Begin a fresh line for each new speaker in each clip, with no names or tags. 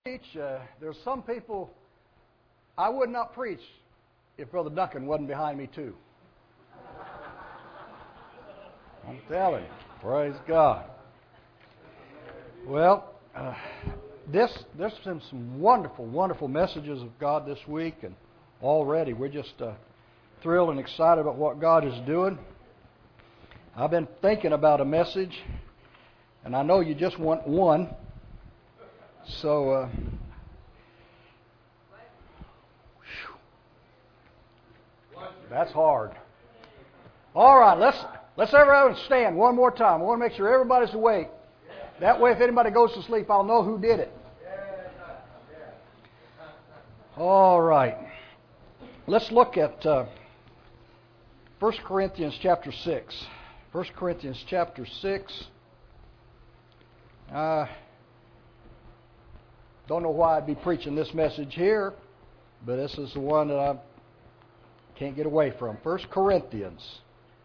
There's some people I would not preach if Brother Duncan wasn't behind me too. I'm telling you, praise God. Well, there's been some wonderful messages of God this week, and already we're just thrilled and excited about what God is doing. I've been thinking about a message, and I know you just want one, so that's hard. All right, let's everyone stand one more time. I want to make sure everybody's awake. That way, if anybody goes to sleep, I'll know who did it. All right. Let's look at 1 Corinthians chapter 6. 1 Corinthians chapter 6. Don't know why I'd be preaching this message here, but this is the one that I can't get away from. 1 Corinthians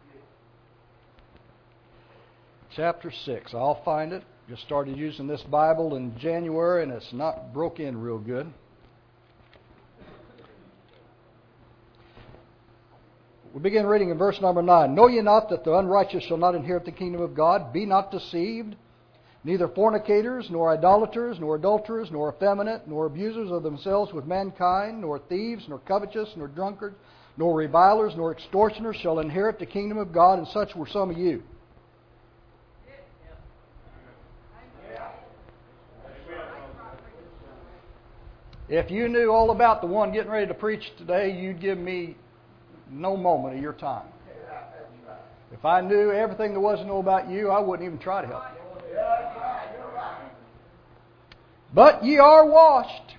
chapter 6. I'll find it. Just started using this Bible in January, and it's not broke in real good. We begin reading in verse number 9. Know ye not that the unrighteous shall not inherit the kingdom of God? Be not deceived. Neither fornicators, nor idolaters, nor adulterers, nor effeminate, nor abusers of themselves with mankind, nor thieves, nor covetous, nor drunkards, nor revilers, nor extortioners shall inherit the kingdom of God, and such were some of you. If you knew all about the one getting ready to preach today, you'd give me no moment of your time. If I knew everything there was to know about you, I wouldn't even try to help you. But ye are washed.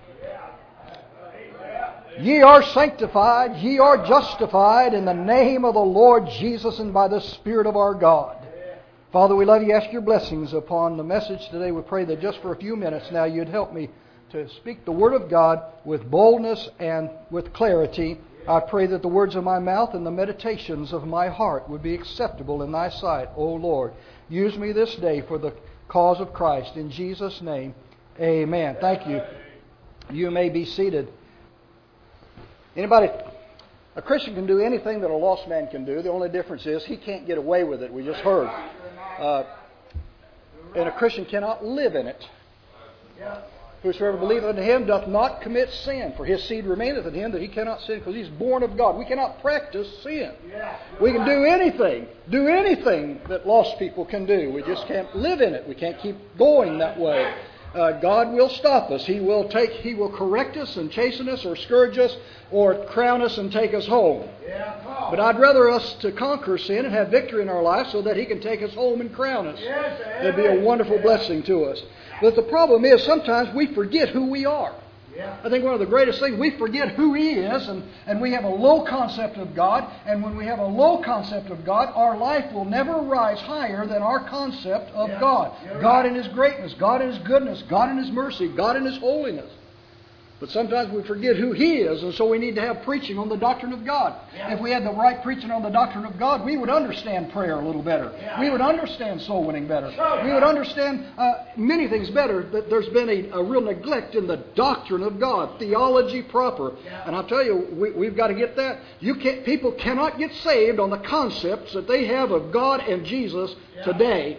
Ye are sanctified. Ye are justified in the name of the Lord Jesus and by the Spirit of our God. Father, we love you. Ask your blessings upon the message today. We pray that just for a few minutes now you'd help me to speak the Word of God with boldness and with clarity. I pray that the words of my mouth and the meditations of my heart would be acceptable in thy sight, O Lord. Use me this day for the cause of Christ. In Jesus' name, amen. Thank you. You may be seated. Anybody? A Christian can do anything that a lost man can do. The only difference is he can't get away with it. We just heard. And a Christian cannot live in it. Whosoever believeth unto him doth not commit sin, for his seed remaineth in him that he cannot sin, because he's born of God. We cannot practice sin. We can do anything that lost people can do. We just can't live in it. We can't keep going that way. God will stop us. He will correct us and chasten us or scourge us or crown us and take us home. But I'd rather us to conquer sin and have victory in our life so that He can take us home and crown us. That'd be a wonderful blessing to us. But the problem is sometimes we forget who we are. I think one of the greatest things, we forget who He is, and we have a low concept of God. And when we have a low concept of God, our life will never rise higher than our concept of God. God in His greatness, God in His goodness, God in His mercy, God in His holiness. But sometimes we forget who He is, and so we need to have preaching on the doctrine of God. If we had the right preaching on the doctrine of God, we would understand prayer a little better. We would understand soul winning better. We would understand many things better. That there's been a real neglect in the doctrine of God, theology proper. And I'll tell you, we've got to get that. People cannot get saved on the concepts that they have of God and Jesus today.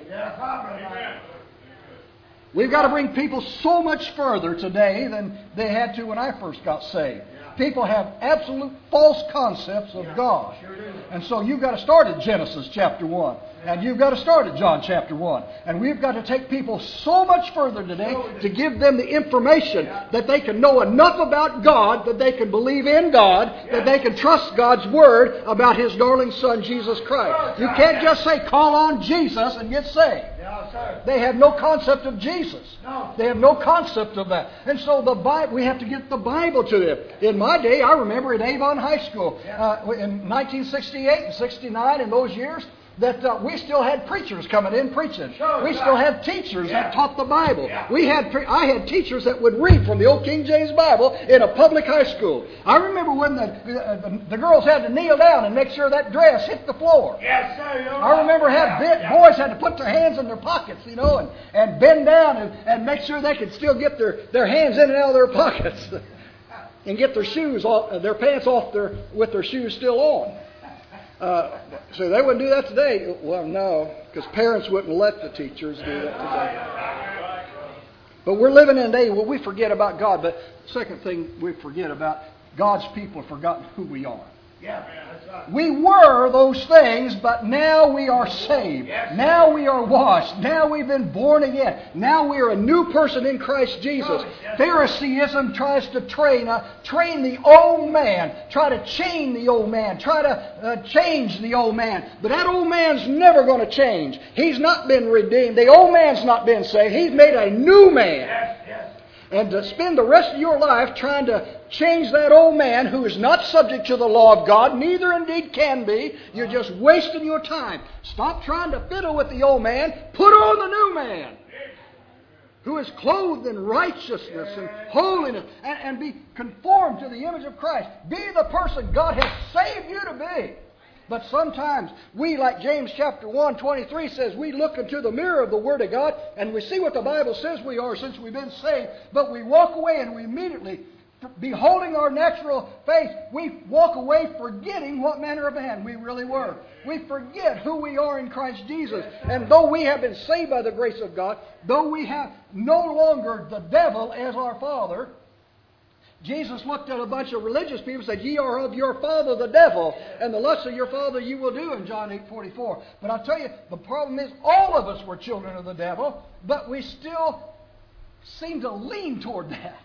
We've got to bring people so much further today than they had to when I first got saved. People have absolute false concepts of God. And so you've got to start at Genesis chapter 1. And you've got to start at John chapter 1. And we've got to take people so much further today to give them the information that they can know enough about God, that they can believe in God, that they can trust God's Word about His darling Son, Jesus Christ. You can't just say, call on Jesus and get saved. They have no concept of Jesus. They have no concept of that. And so we have to get the Bible to them. In my day, I remember at Avon High School, in 1968 and 69, in those years, that we still had preachers coming in preaching. We still had teachers that taught the Bible. I had teachers that would read from the old King James Bible in a public high school. I remember when the girls had to kneel down and make sure that dress hit the floor.
Yes, sir.
I remember boys had to put their hands in their pockets, and bend down and make sure they could still get their hands in and out of their pockets and get their shoes off, their pants off with their shoes still on. So they wouldn't do that today. Well, no, because parents wouldn't let the teachers do that today. But we're living in a day where we forget about God. But the second thing we forget about, God's people have forgotten who we are. We were those things, but now we are saved. Now we are washed. Now we've been born again. Now we are a new person in Christ Jesus. Phariseeism tries to train the old man, try to chain the old man, try to change the old man. But that old man's never going to change. He's not been redeemed. The old man's not been saved. He's made a new man. And to spend the rest of your life trying to change that old man who is not subject to the law of God, neither indeed can be, you're just wasting your time. Stop trying to fiddle with the old man. Put on the new man who is clothed in righteousness and holiness and be conformed to the image of Christ. Be the person God has saved you to be. But sometimes we, like James chapter 1:23 says, we look into the mirror of the Word of God and we see what the Bible says we are since we've been saved, but we walk away and we immediately, beholding our natural face, we walk away forgetting what manner of man we really were. We forget who we are in Christ Jesus. And though we have been saved by the grace of God, though we have no longer the devil as our father, Jesus looked at a bunch of religious people and said, "Ye are of your father the devil, and the lusts of your father you will do," in John 8:44. But I'll tell you, the problem is all of us were children of the devil, but we still seem to lean toward that.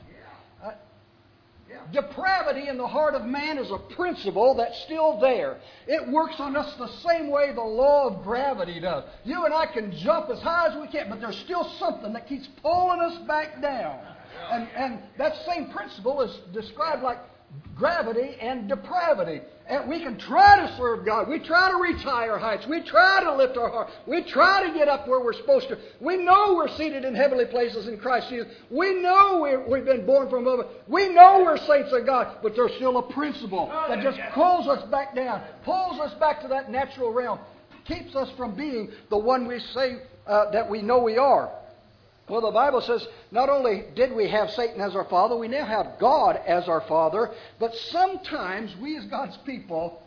Depravity in the heart of man is a principle that's still there. It works on us the same way the law of gravity does. You and I can jump as high as we can, but there's still something that keeps pulling us back down. And that same principle is described like gravity and depravity. And we can try to serve God. We try to reach higher heights. We try to lift our heart. We try to get up where we're supposed to. We know we're seated in heavenly places in Christ Jesus. We know we've been born from above. We know we're saints of God. But there's still a principle that just pulls us back down, pulls us back to that natural realm, keeps us from being the one we say that we know we are. Well, the Bible says not only did we have Satan as our father, we now have God as our father. But sometimes we as God's people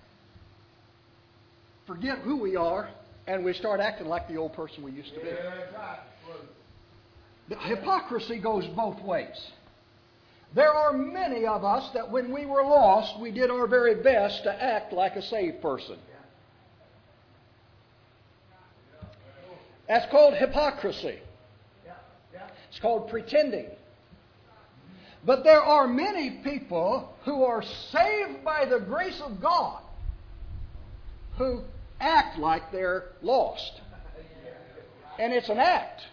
forget who we are and we start acting like the old person we used to be. The hypocrisy goes both ways. There are many of us that when we were lost, we did our very best to act like a saved person. That's called hypocrisy. It's called pretending. But there are many people who are saved by the grace of God who act like they're lost. And it's an act.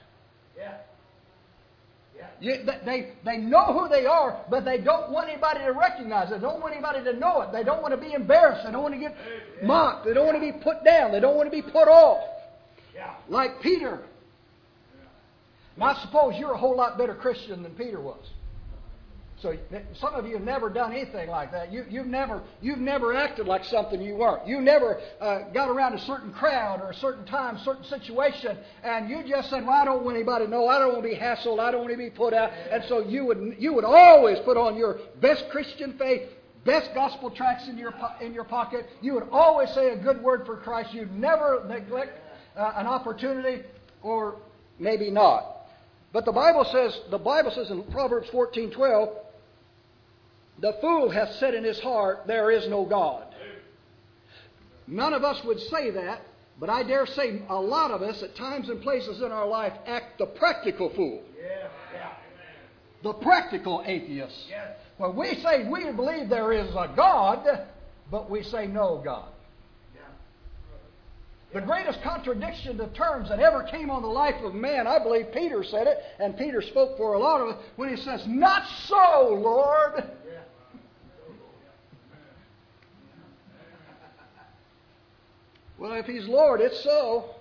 They know who they are, but they don't want anybody to recognize it. They don't want anybody to know it. They don't want to be embarrassed. They don't want to get mocked. They don't want to be put down. They don't want to be put off. Like Peter. Now, I suppose you're a whole lot better Christian than Peter was. So some of you have never done anything like that. You've never acted like something you weren't. You never got around a certain crowd or a certain time, certain situation, and you just said, "Well, I don't want anybody to know. I don't want to be hassled. I don't want to be put out." And so you would always put on your best Christian faith, best gospel tracts in your pocket. You would always say a good word for Christ. You'd never neglect an opportunity, or maybe not. But the Bible says in Proverbs 14:12, "The fool hath said in his heart, there is no God." None of us would say that, but I dare say a lot of us at times and places in our life act the practical fool. The practical atheist. Well, we say we believe there is a God, but we say no God. The greatest contradiction to terms that ever came on the life of man, I believe Peter said it, and Peter spoke for a lot of us, when he says, "Not so, Lord." Well, if He's Lord, it's so.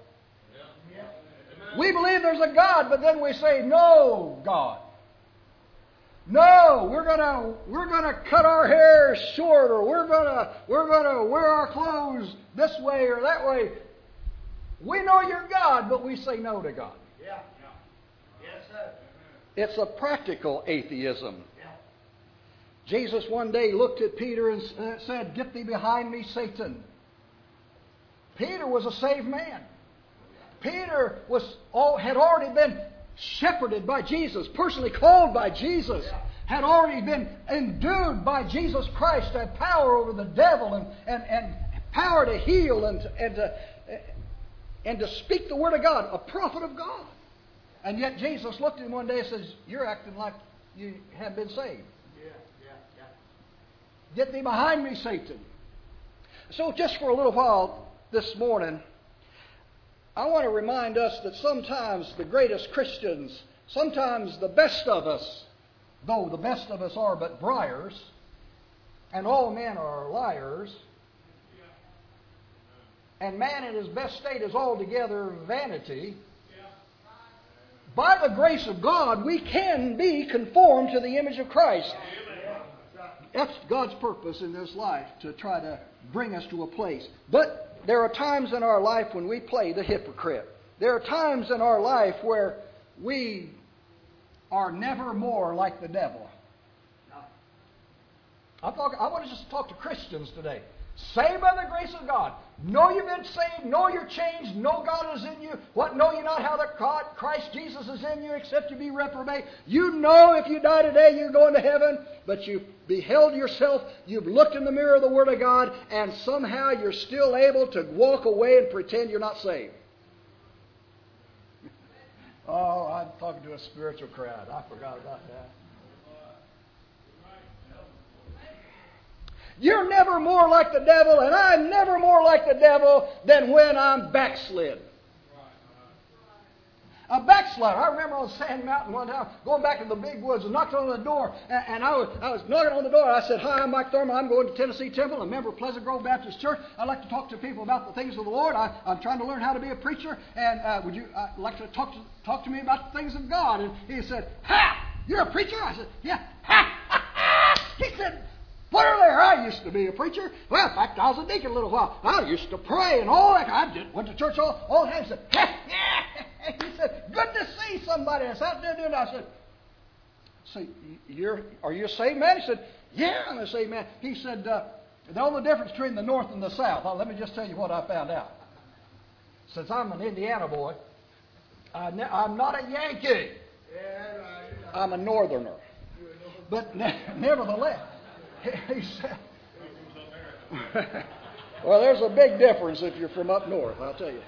We believe there's a God, but then we say, no, God. No, we're gonna cut our hair short, or we're gonna wear our clothes this way or that way. We know you're God, but we say no to God.
Yeah. Yes, sir.
It's a practical atheism. Yeah. Jesus one day looked at Peter and said, "Get thee behind me, Satan." Peter was a saved man. Peter had already been shepherded by Jesus, personally called by Jesus, had already been endued by Jesus Christ, had power over the devil and power to heal and to speak the Word of God, a prophet of God. And yet Jesus looked at him one day and says, "You're acting like you have been saved. Get thee behind me, Satan." So just for a little while this morning, I want to remind us that sometimes the greatest Christians, sometimes the best of us, though the best of us are but briars, and all men are liars, and man in his best state is altogether vanity, by the grace of God, we can be conformed to the image of Christ. That's God's purpose in this life, to try to bring us to a place. But there are times in our life when we play the hypocrite. There are times in our life where we are never more like the devil. I want to just talk to Christians today. Saved by the grace of God. Know you've been saved. Know you're changed. Know God is in you. What? Know you not how that Christ Jesus is in you, except you be reprobate. You know if you die today you're going to heaven. But you've beheld yourself. You've looked in the mirror of the Word of God. And somehow you're still able to walk away and pretend you're not saved. Oh, I'm talking to a spiritual crowd. I forgot about that. You're never more like the devil, and I'm never more like the devil than when I'm backslid. A backslider. I remember on Sand Mountain one time, going back to the big woods, and knocked on the door, and I was knocking on the door. I said, "Hi, I'm Mike Thurman. I'm going to Tennessee Temple, a member of Pleasant Grove Baptist Church. I'd like to talk to people about the things of the Lord. I'm trying to learn how to be a preacher, and would you like to talk to me about the things of God?" And he said, "Ha! You're a preacher?" I said, "Yeah." "Ha! He said, "What are there? I used to be a preacher. Well, in fact, I was a deacon a little while. I used to pray and all that. I just went to church all the time." He said, "Yeah." He said, "Good to see somebody." I sat there doing that. I said, "So are you a saved man?" He said, "Yeah, I'm a saved man." He said, "The only difference between the North and the South." Well, let me just tell you what I found out. Since I'm an Indiana boy, I'm not a Yankee. I'm a Northerner. But nevertheless, he said, well, there's a big difference if you're from up north, I'll tell you.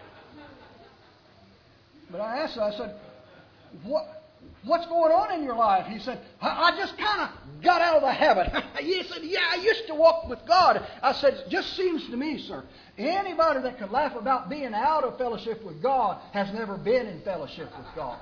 But I asked him, I said, what's going on in your life? He said, I just kind of got out of the habit. He said, "Yeah, I used to walk with God." I said, "It just seems to me, sir, anybody that could laugh about being out of fellowship with God has never been in fellowship with God."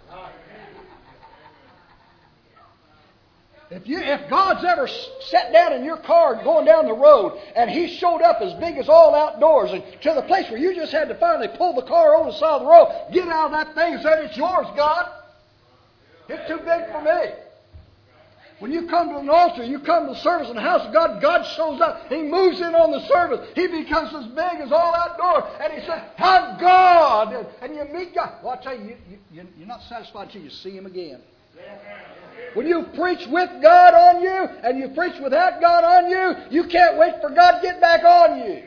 If God's ever sat down in your car going down the road and He showed up as big as all outdoors and to the place where you just had to finally pull the car over the side of the road, get out of that thing and say, "It's yours, God. It's too big for me." When you come to an altar, you come to the service in the house of God, God shows up. He moves in on the service. He becomes as big as all outdoors. And He says, "I'm God." And you meet God. Well, I tell you, you're not satisfied until you see Him again. When you preach with God on you and you preach without God on you, you can't wait for God to get back on you.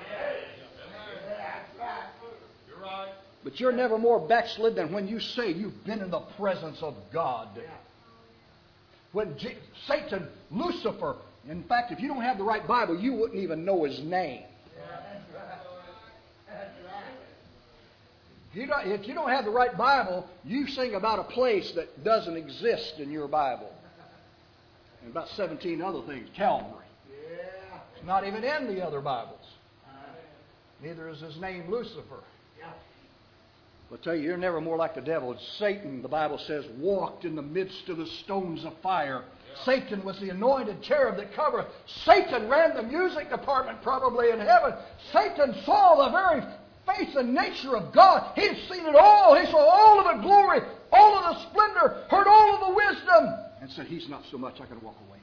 But you're never more backslid than when you say you've been in the presence of God. When Satan, Lucifer, in fact, if you don't have the right Bible, you wouldn't even know his name. If you don't have the right Bible, you sing about a place that doesn't exist in your Bible. And about 17 other things. Calvary. It's not even in the other Bibles. Neither is his name Lucifer. I'll tell you, you're never more like the devil. Satan, the Bible says, walked in the midst of the stones of fire. Satan was the anointed cherub that covered. Satan ran the music department probably in heaven. Satan saw the very face and nature of God. He'd seen it all. He saw all of the glory, all of the splendor, heard all of the wisdom, and said, he's not so much, I can walk away.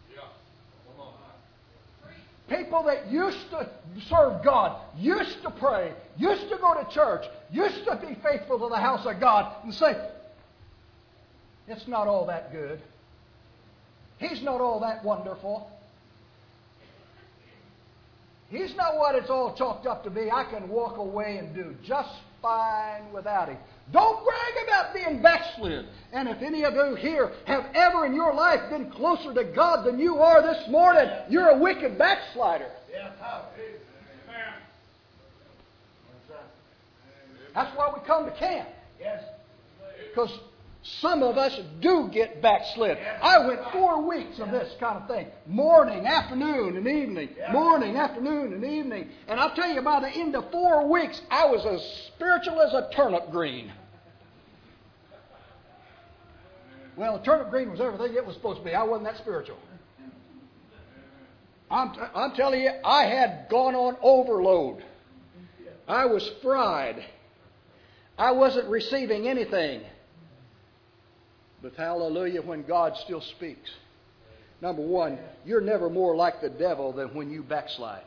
People that used to serve God, used to pray, used to go to church, used to be faithful to the house of God, and say, it's not all that good. He's not all that wonderful. He's not what it's all chalked up to be. I can walk away and do just fine without Him. Don't brag about being backslid. And if any of you here have ever in your life been closer to God than you are this morning, you're a wicked backslider. That's why we come to camp. Because some of us do get backslid. I went 4 weeks of this kind of thing. Morning, afternoon, and evening. Morning, afternoon, and evening. And I'll tell you, by the end of 4 weeks, I was as spiritual as a turnip green. Well, a turnip green was everything it was supposed to be. I wasn't that spiritual. I'm telling you, I had gone on overload. I was fried. I wasn't receiving anything. But hallelujah, when God still speaks. Number one, you're never more like the devil than when you backslide.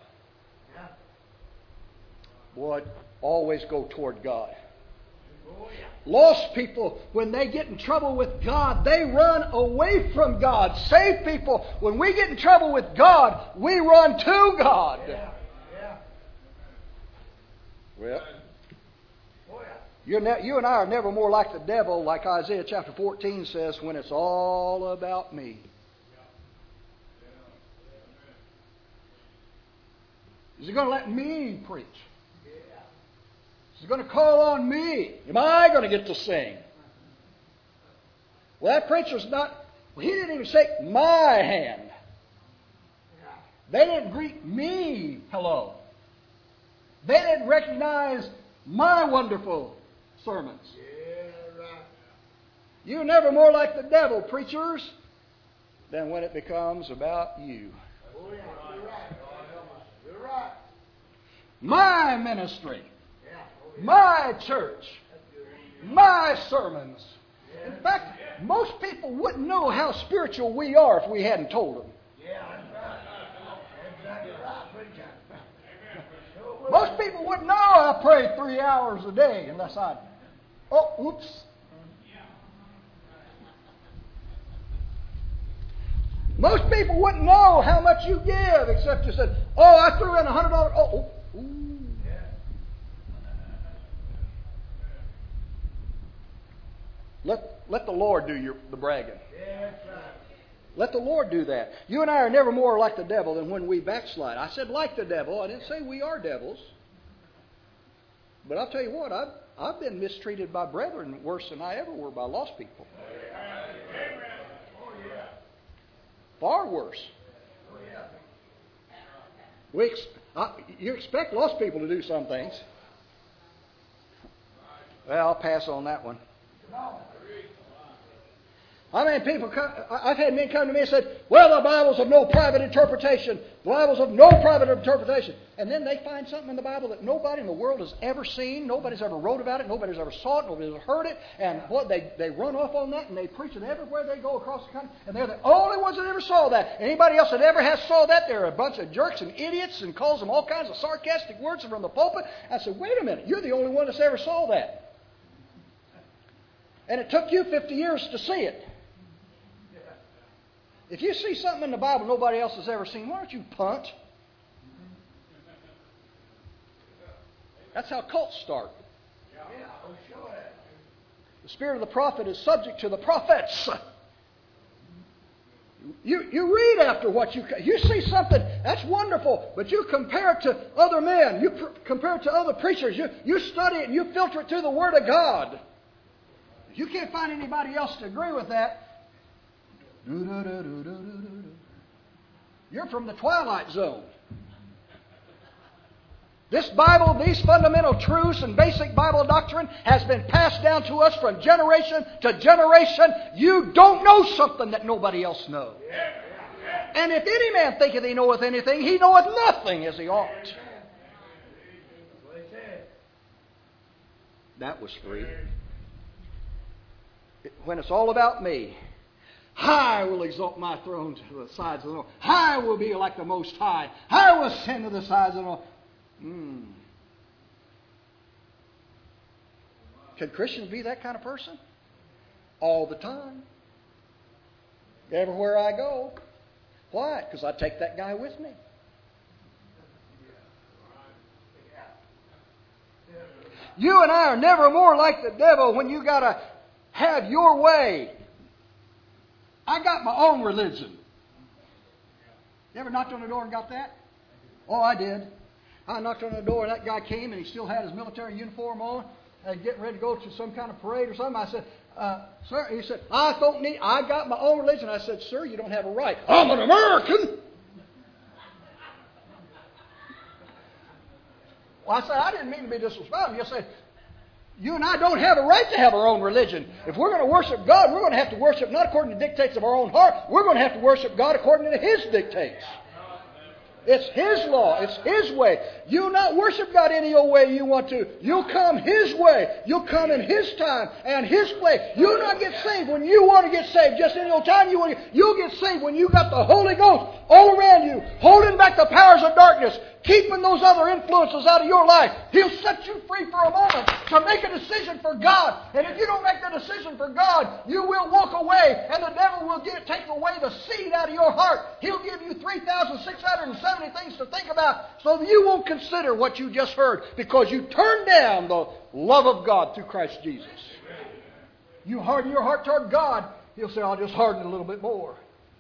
Boy, always go toward God. Lost people, when they get in trouble with God, they run away from God. Saved people, when we get in trouble with God, we run to God. Well, you and I are never more like the devil, like Isaiah chapter 14 says, when it's all about me. Is He going to let me preach? Is He going to call on me? Am I going to get to sing? Well, that preacher's not... Well, he didn't even shake my hand. They didn't greet me hello. They didn't recognize my wonderful sermons. You're never more like the devil, preachers, than when it becomes about you. My ministry, my church, my sermons. In fact, most people wouldn't know how spiritual we are if we hadn't told them. Most people wouldn't know I pray 3 hours a day unless I... Oh, oops. Most people wouldn't know how much you give except you said, oh, I threw in $100. Oh, ooh. Let the Lord do the bragging. Let the Lord do that. You and I are never more like the devil than when we backslide. I said like the devil. I didn't say we are devils. But I'll tell you what, I've been mistreated by brethren worse than I ever were by lost people. Far worse. You expect lost people to do some things. Well, I'll pass on that one. I mean, I've had men come to me and said, well, the Bible's of no private interpretation. The Bible's of no private interpretation. And then they find something in the Bible that nobody in the world has ever seen. Nobody's ever wrote about it. Nobody's ever saw it. Nobody's ever heard it. And boy, they run off on that and they preach it everywhere they go across the country. And they're the only ones that ever saw that. Anybody else that ever has saw that, they're a bunch of jerks and idiots and calls them all kinds of sarcastic words from the pulpit. I said, wait a minute. You're the only one that's ever saw that. And it took you 50 years to see it. If you see something in the Bible nobody else has ever seen, why don't you punt? That's how cults start. The spirit of the prophet is subject to the prophets. You read after what you see something, that's wonderful, but you compare it to other men. You compare it to other preachers. You study it and you filter it through the Word of God. If you can't find anybody else to agree with that, you're from the twilight zone. This Bible, these fundamental truths and basic Bible doctrine has been passed down to us from generation to generation. You don't know something that nobody else knows. And if any man thinketh he knoweth anything, he knoweth nothing as he ought. That was free. When it's all about me, I will exalt my throne to the sides of the north. I will be like the Most High. I will ascend to the sides of the north. Can Christians be that kind of person? All the time. Everywhere I go. Why? Because I take that guy with me. You and I are never more like the devil when you got to have your way. I got my own religion. You ever knocked on the door and got that? Oh, I did. I knocked on the door and that guy came and he still had his military uniform on and getting ready to go to some kind of parade or something. I said, sir, he said, I got my own religion. I said, sir, you don't have a right. I'm an American. Well, I said, I didn't mean to be disrespectful. You said, you and I don't have a right to have our own religion. If we're going to worship God, we're going to have to worship not according to the dictates of our own heart. We're going to have to worship God according to His dictates. It's His law. It's His way. You'll not worship God any old way you want to. You'll come His way. You'll come in His time and His place. You'll not get saved when you want to get saved. Just any old time you want to. You'll get saved when you got the Holy Ghost all around you, holding back the powers of darkness, keeping those other influences out of your life. He'll set you free for a moment to make a decision for God. And if you don't make the decision for God, you will walk away and the devil will take away the seed out of your heart. He'll give you 3,670 things to think about so that you won't consider what you just heard because you turned down the love of God through Christ Jesus. You harden your heart toward God, He'll say, I'll just harden it a little bit more.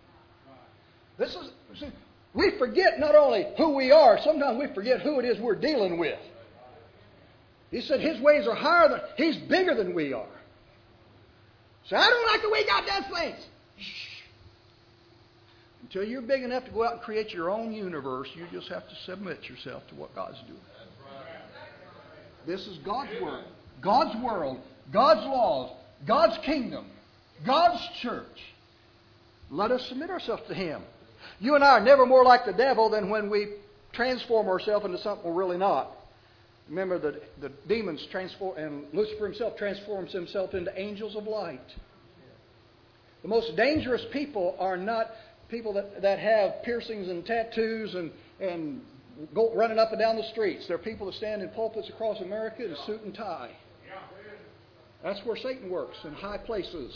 We forget not only who we are, sometimes we forget who it is we're dealing with. He said His ways are higher than, He's bigger than we are. So I don't like the way God does things. Shh. Until you're big enough to go out and create your own universe, you just have to submit yourself to what God's doing. This is God's Word, God's world, God's laws, God's kingdom, God's church. Let us submit ourselves to Him. You and I are never more like the devil than when we transform ourselves into something we're really not. Remember, the demons transform, and Lucifer himself transforms himself into angels of light. The most dangerous people are not people that have piercings and tattoos and go running up and down the streets. They're people that stand in pulpits across America in suit and tie. That's where Satan works, in high places.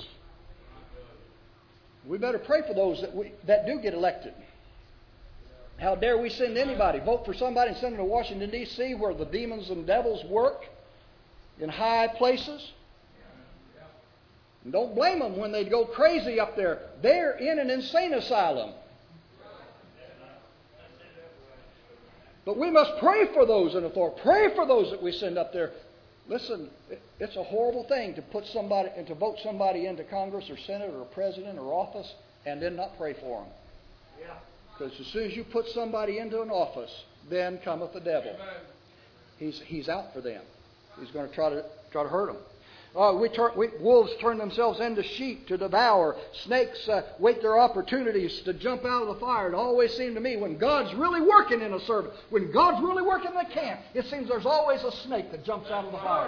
We better pray for those that do get elected. How dare we send anybody, vote for somebody and send them to Washington, D.C., where the demons and devils work in high places? And don't blame them when they go crazy up there. They're in an insane asylum. But we must pray for those in authority. Pray for those that we send up there. Listen, it's a horrible thing to put somebody and to vote somebody into Congress or Senate or President or office and then not pray for them. Because as soon as you put somebody into an office, then cometh the devil. He's out for them. He's going to try to hurt them. Wolves turn themselves into sheep to devour. Snakes wait their opportunities to jump out of the fire. It always seemed to me when God's really working in a service, when God's really working in the camp, it seems there's always a snake that jumps out of the fire.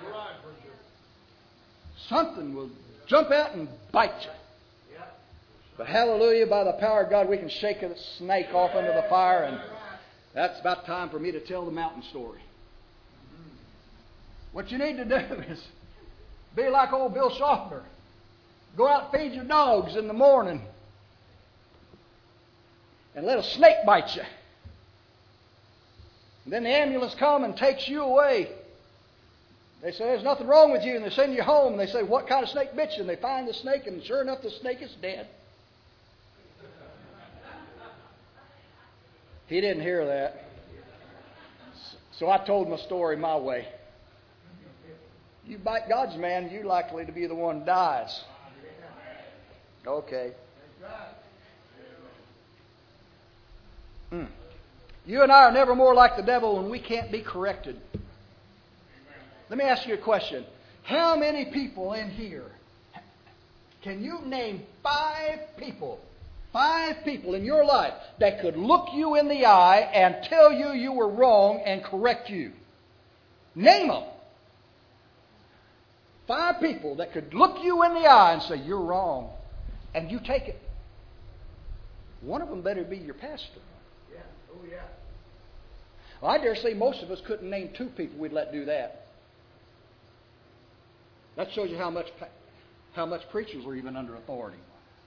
Something will jump out and bite you. But hallelujah, by the power of God, we can shake a snake off into the fire, and that's about time for me to tell the mountain story. What you need to do is be like old Bill Schaffner. Go out and feed your dogs in the morning and let a snake bite you. And then the ambulance comes and takes you away. They say, there's nothing wrong with you, and they send you home, and they say, what kind of snake bit you? And they find the snake, and sure enough, the snake is dead. He didn't hear that. So I told my story my way. You bite God's man, you're likely to be the one who dies. Okay. You and I are never more like the devil when we can't be corrected. Let me ask you a question. How many people in here, can you name 5 people in your life that could look you in the eye and tell you you were wrong and correct you? Name them. 5 people that could look you in the eye and say, you're wrong, and you take it. One of them better be your pastor.
Yeah. Oh, yeah.
Well, I dare say most of us couldn't name 2 people we'd let do that. That shows you how much preachers are even under authority.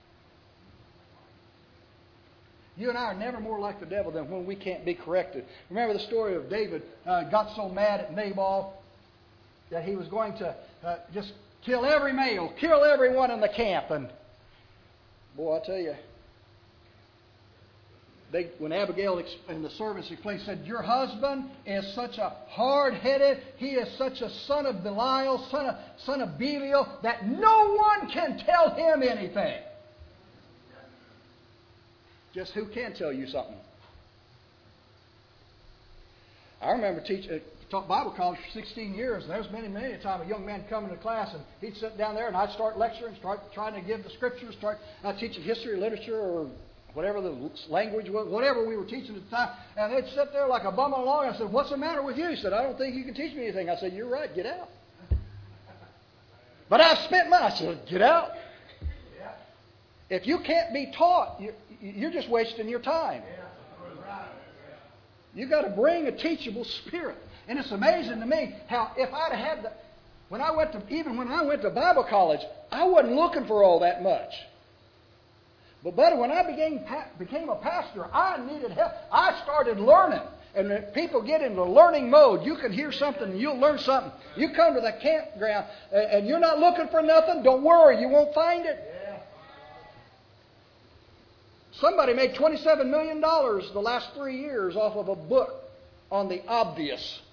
You and I are never more like the devil than when we can't be corrected. Remember the story of David got so mad at Nabal that he was going to just kill every male, kill everyone in the camp. And boy, I tell you, when Abigail and the servants explained, said, your husband is such a hard-headed, he is such a son of Belial, son of Belial, that no one can tell him anything. Just who can tell you something? I remember taught Bible college for 16 years, and there was many a time a young man come into class, and he'd sit down there, and I'd start lecturing, start trying to give the scriptures, start teaching history, literature, or whatever the language was, whatever we were teaching at the time, and they'd sit there like a bum along. I said, what's the matter with you? He said, I don't think you can teach me anything. I said, you're right, get out. But I've spent money. I said, get out. If you can't be taught, you're just wasting your time. You've got to bring a teachable spirit. And it's amazing to me how if I'd had when I went to Bible college, I wasn't looking for all that much. But buddy, when I became a pastor, I needed help. I started learning. And when people get into learning mode, you can hear something and you'll learn something. You come to the campground and you're not looking for nothing, don't worry, you won't find it. Somebody made $27 million the last 3 years off of a book on the obvious.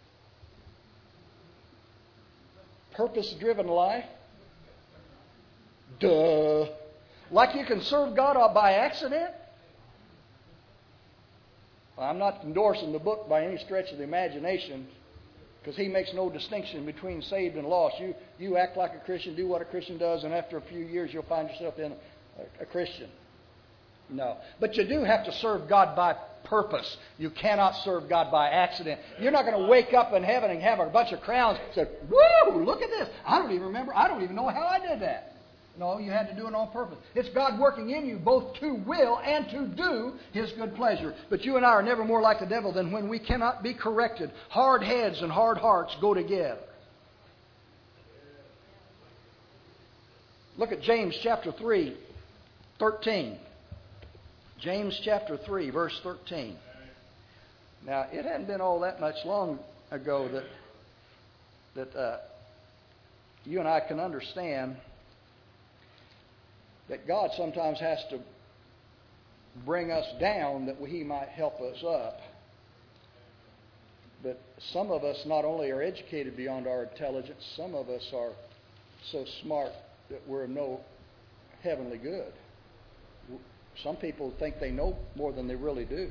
Purpose-driven life. Duh. Like you can serve God by accident? Well, I'm not endorsing the book by any stretch of the imagination, because he makes no distinction between saved and lost. You act like a Christian, do what a Christian does, and after a few years you'll find yourself in a Christian. No. But you do have to serve God by purpose. You cannot serve God by accident. You're not going to wake up in heaven and have a bunch of crowns and say, woo, look at this. I don't even remember. I don't even know how I did that. No, you had to do it on purpose. It's God working in you both to will and to do His good pleasure. But you and I are never more like the devil than when we cannot be corrected. Hard heads and hard hearts go together. Look at James chapter 3, 13. James chapter 3, verse 13. Now, it hadn't been all that much long ago that you and I can understand that God sometimes has to bring us down that He might help us up. But some of us not only are educated beyond our intelligence, some of us are so smart that we're no heavenly good. Some people think they know more than they really do.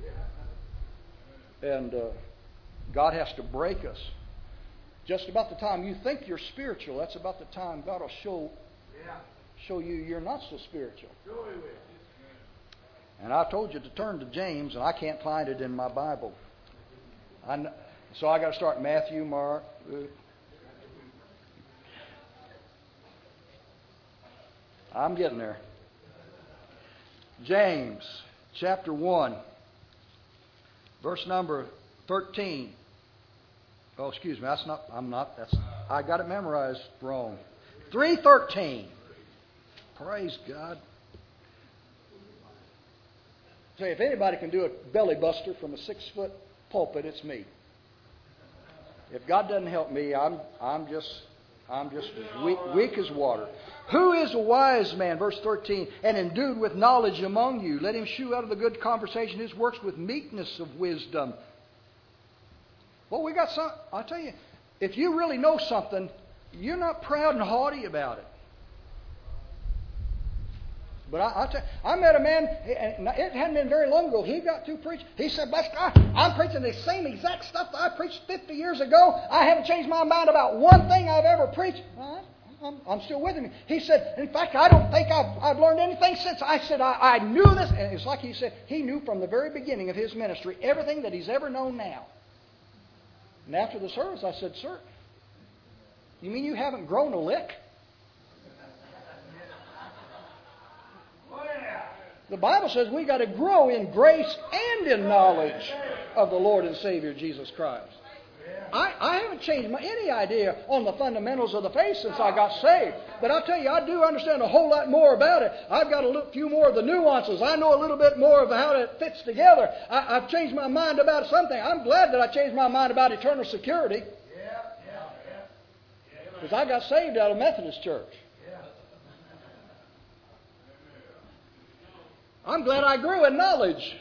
And God has to break us. Just about the time you think you're spiritual, that's about the time God will show you you're not so spiritual. And I told you to turn to James, and I can't find it in my Bible. So I got to start Matthew, Mark, Luke. I'm getting there. James chapter 1, verse number 13. Oh, excuse me. I got it memorized wrong. 3:13. Praise God. Say, if anybody can do a belly buster from a 6-foot pulpit, it's me. If God doesn't help me, I'm just as weak as water. Who is a wise man, verse 13, and endued with knowledge among you? Let him shew out of the good conversation his works with meekness of wisdom. Well, we got some. I'll tell you, if you really know something, you're not proud and haughty about it. But I met a man, and it hadn't been very long ago. He got to preach. He said, I'm preaching the same exact stuff that I preached 50 years ago. I haven't changed my mind about one thing I've ever preached. I'm still with him. He said, in fact, I don't think I've learned anything since. I said, I knew this. And it's like he said, he knew from the very beginning of his ministry everything that he's ever known now. And after the service, I said, sir, you mean you haven't grown a lick? The Bible says we got to grow in grace and in knowledge of the Lord and Savior Jesus Christ. I haven't changed any idea on the fundamentals of the faith since I got saved. But I'll tell you, I do understand a whole lot more about it. I've got a few more of the nuances. I know a little bit more of how it fits together. I've changed my mind about something. I'm glad that I changed my mind about eternal security. Because I got saved out of Methodist church. I'm glad I grew in knowledge.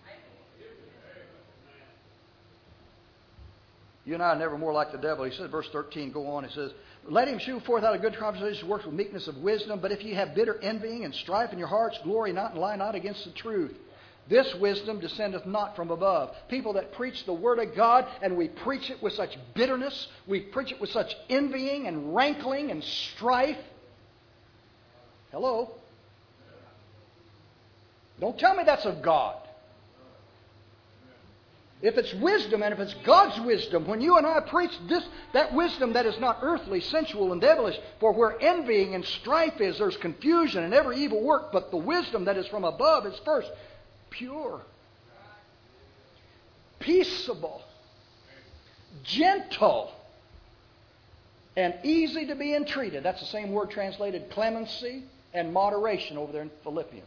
You and I are never more like the devil. He says, verse 13, go on. He says, let him shew forth out of good conversation works with meekness of wisdom. But if ye have bitter envying and strife in your hearts, glory not and lie not against the truth. This wisdom descendeth not from above. People that preach the Word of God, and we preach it with such bitterness, we preach it with such envying and rankling and strife. Hello? Don't tell me that's of God. If it's wisdom, and if it's God's wisdom, when you and I preach that wisdom that is not earthly, sensual, and devilish, for where envying and strife is, there's confusion and every evil work, but the wisdom that is from above is first pure, peaceable, gentle, and easy to be entreated. That's the same word translated clemency and moderation over there in Philippians.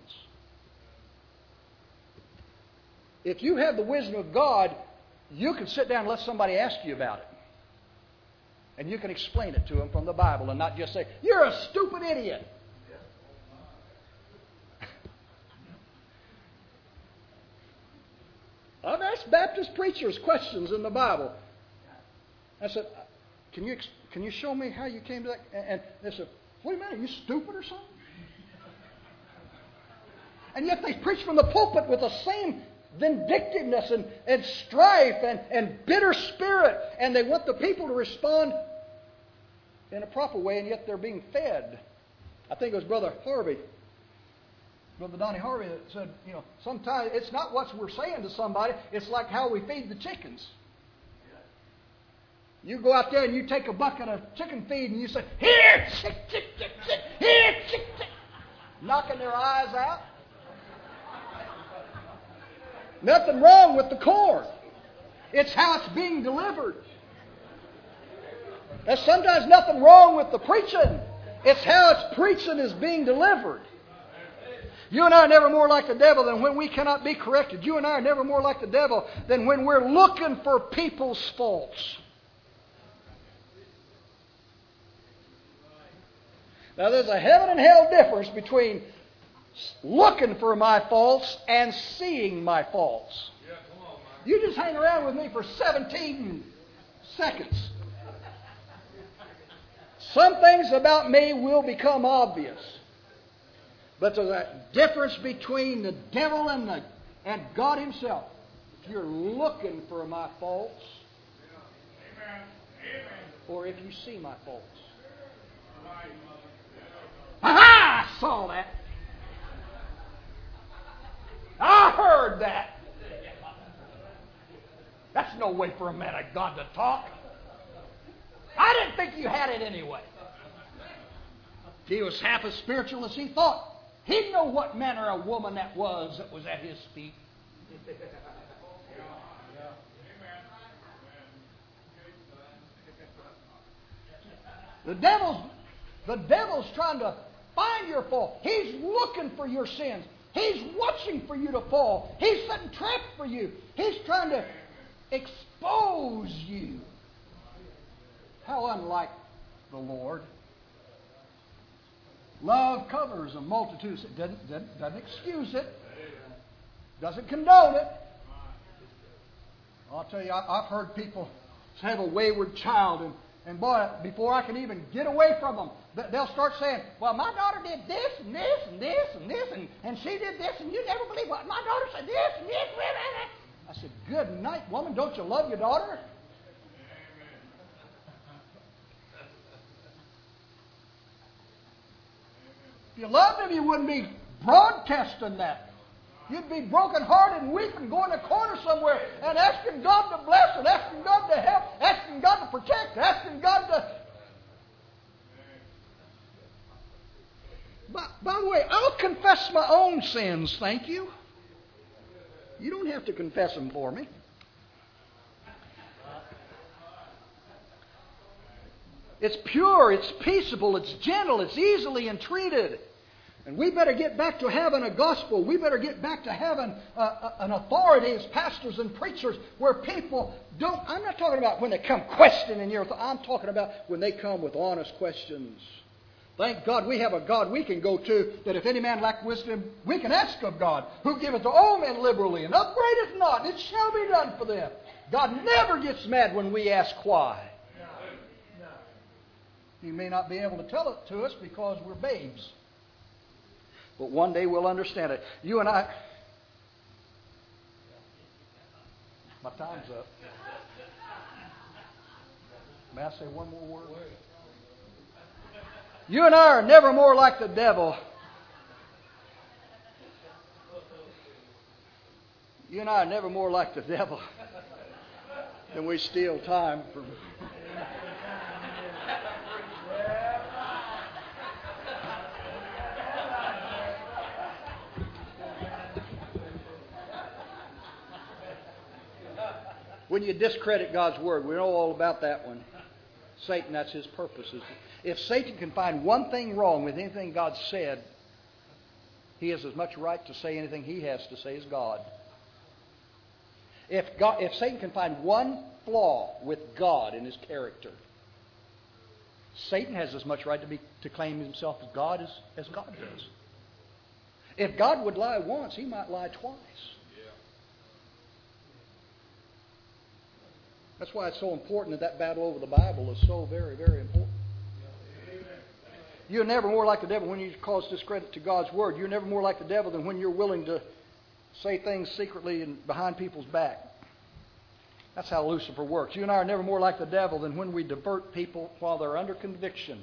If you have the wisdom of God, you can sit down and let somebody ask you about it. And you can explain it to them from the Bible and not just say, you're a stupid idiot. I've asked Baptist preachers questions in the Bible. I said, can you show me how you came to that? And they said, what do you mean? Are you stupid or something? And yet they preach from the pulpit with the same vindictiveness and strife and bitter spirit. And they want the people to respond in a proper way, and yet they're being fed. I think it was Brother Donnie Harvey that said, sometimes it's not what we're saying to somebody, it's like how we feed the chickens. You go out there and you take a bucket of chicken feed and you say, here, chick, chick, chick, chick, here, chick, chick. Knocking their eyes out. Nothing wrong with the corn. It's how it's being delivered. There's sometimes nothing wrong with the preaching. It's how its preaching is being delivered. You and I are never more like the devil than when we cannot be corrected. You and I are never more like the devil than when we're looking for people's faults. Now there's a heaven and hell difference between looking for my faults and seeing my faults. You just hang around with me for 17 seconds. Some things about me will become obvious. But there's a difference between the devil and God Himself. If you're looking for my faults, or if you see my faults. Aha! I saw that. I heard that. That's no way for a man of God to talk. I didn't think you had it anyway. If he was half as spiritual as he thought, he'd know what manner of woman that was at his feet. The devil's trying to find your fault. He's looking for your sins. He's watching for you to fall. He's setting traps for you. He's trying to expose you. How unlike the Lord. Love covers a multitude. It doesn't excuse it. Doesn't condone it. I'll tell you, I've heard people have a wayward child And boy, before I can even get away from them, they'll start saying, well, my daughter did this and this and this and this, and she did this, and you never believe what my daughter said this and this. I said, good night, woman. Don't you love your daughter? If you loved him, you wouldn't be broadcasting that. You'd be broken-hearted and weeping, going to a corner somewhere and asking God to bless and asking God to help, asking God to protect, asking God to... By the way, I'll confess my own sins, thank you. You don't have to confess them for me. It's pure, it's peaceable, it's gentle, it's easily entreated. And we better get back to having a gospel. We better get back to having an authority as pastors and preachers where people don't... I'm not talking about when they come questioning your... I'm talking about when they come with honest questions. Thank God we have a God we can go to, that if any man lack wisdom, we can ask of God, who giveth to all men liberally and upbraideth not, and it shall be done for them. God never gets mad when we ask why. No. He may not be able to tell it to us because we're babes. But one day we'll understand it. You and I... My time's up. May I say one more word? You and I are never more like the devil. You and I are never more like the devil than we steal time from... When you discredit God's Word, we know all about that one. Satan, that's his purpose. If Satan can find one thing wrong with anything God said, he has as much right to say anything he has to say as God. If Satan can find one flaw with God in his character, Satan has as much right to claim himself as God as God does. If God would lie once, he might lie twice. That's why it's so important that battle over the Bible is so very, very important. You're never more like the devil when you cause discredit to God's Word. You're never more like the devil than when you're willing to say things secretly and behind people's back. That's how Lucifer works. You and I are never more like the devil than when we divert people while they're under conviction.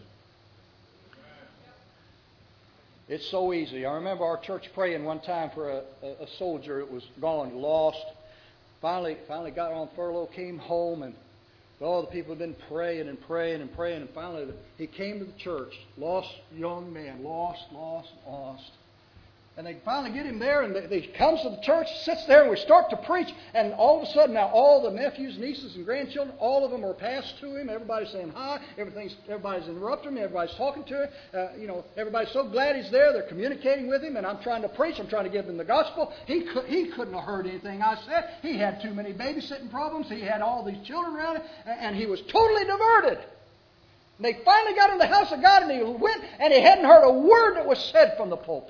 It's so easy. I remember our church praying one time for a soldier that was gone, lost. Finally got on furlough, came home, and all the people had been praying and praying and praying, and finally he came to the church, lost young man, lost. And they finally get him there, and he comes to the church, sits there, and we start to preach, and all of a sudden now all the nephews, nieces, and grandchildren, all of them are passed to him. Everybody's saying hi. Everybody's interrupting him. Everybody's talking to him. Everybody's so glad he's there. They're communicating with him, and I'm trying to preach. I'm trying to give them the gospel. He couldn't have heard anything I said. He had too many babysitting problems. He had all these children around him, and he was totally diverted. And they finally got in the house of God, and he went, and he hadn't heard a word that was said from the pulpit.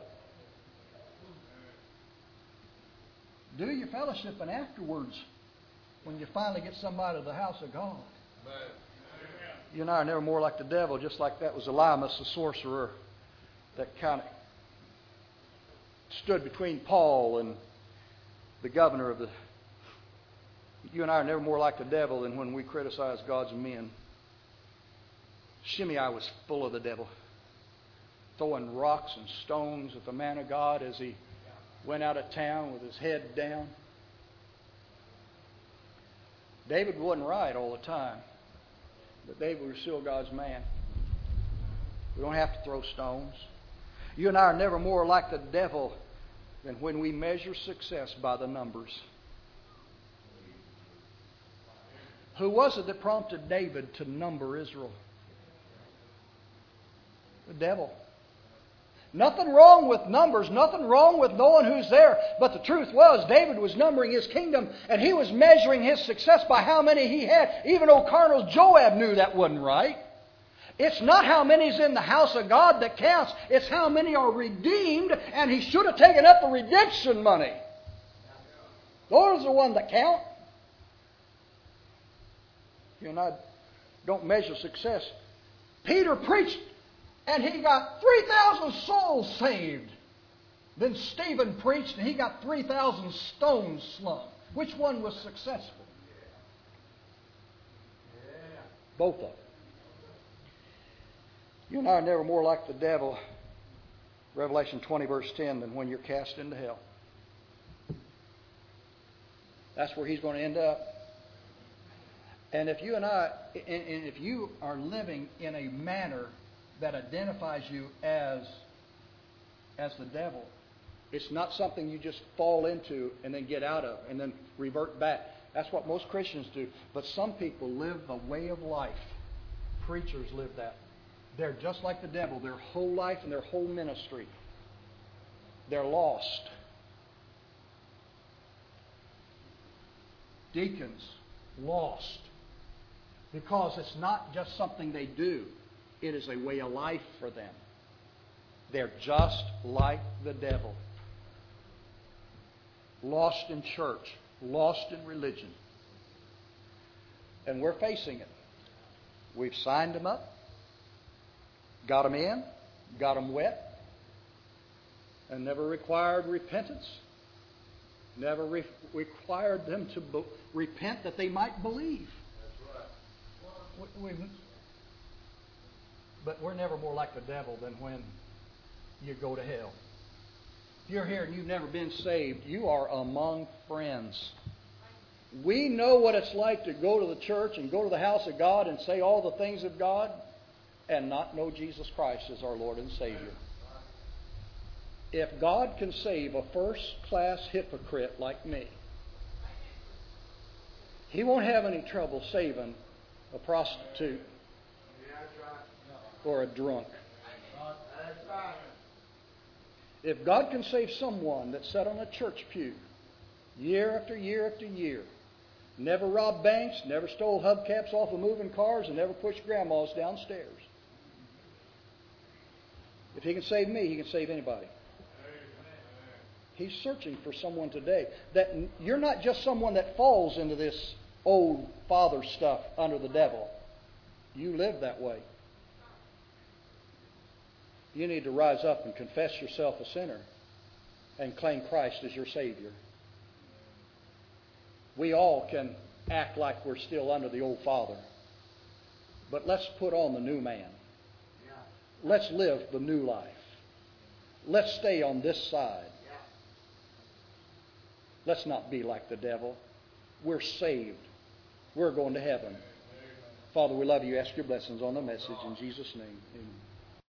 Do your fellowship, and afterwards, when you finally get somebody to the house of God. Amen. You and I are never more like the devil, just like that was Elymas, the sorcerer, that kind of stood between Paul and the governor of the... You and I are never more like the devil than when we criticize God's men. Shimei was full of the devil, throwing rocks and stones at the man of God as he went out of town with his head down. David wasn't right all the time, but David was still God's man. We don't have to throw stones. You and I are never more like the devil than when we measure success by the numbers. Who was it that prompted David to number Israel? The devil. Nothing wrong with numbers, nothing wrong with knowing who's there. But the truth was, David was numbering his kingdom, and he was measuring his success by how many he had. Even old Colonel Joab knew that wasn't right. It's not how many's in the house of God that counts. It's how many are redeemed, and he should have taken up the redemption money. Those are the ones that count. You and I don't measure success. Peter preached, and he got 3,000 souls saved. Then Stephen preached, and he got 3,000 stones slung. Which one was successful? Both of them. You and I are never more like the devil, Revelation 20, verse 10, than when you're cast into hell. That's where he's going to end up. And if you and if you are living in a manner that identifies you as the devil, it's not something you just fall into and then get out of and then revert back. That's what most Christians do. But some people live the way of life. Preachers live that. They're just like the devil. Their whole life and their whole ministry, they're lost. Deacons, lost. Because it's not just something they do. It is a way of life for them. They're just like the devil. Lost in church. Lost in religion. And we're facing it. We've signed them up. Got them in. Got them wet. And never required repentance. Never required them to repent that they might believe. That's right. But we're never more like the devil than when you go to hell. If you're here and you've never been saved, you are among friends. We know what it's like to go to the church and go to the house of God and say all the things of God and not know Jesus Christ as our Lord and Savior. If God can save a first-class hypocrite like me, He won't have any trouble saving a prostitute or a drunk. If God can save someone that sat on a church pew year after year after year, never robbed banks, never stole hubcaps off of moving cars, and never pushed grandmas downstairs. If He can save me, He can save anybody. He's searching for someone today. That you're not just someone that falls into this old father stuff under the devil. You live that way. You need to rise up and confess yourself a sinner and claim Christ as your Savior. We all can act like we're still under the old father. But let's put on the new man. Let's live the new life. Let's stay on this side. Let's not be like the devil. We're saved. We're going to heaven. Father, we love you. Ask your blessings on the message in Jesus' name. Amen.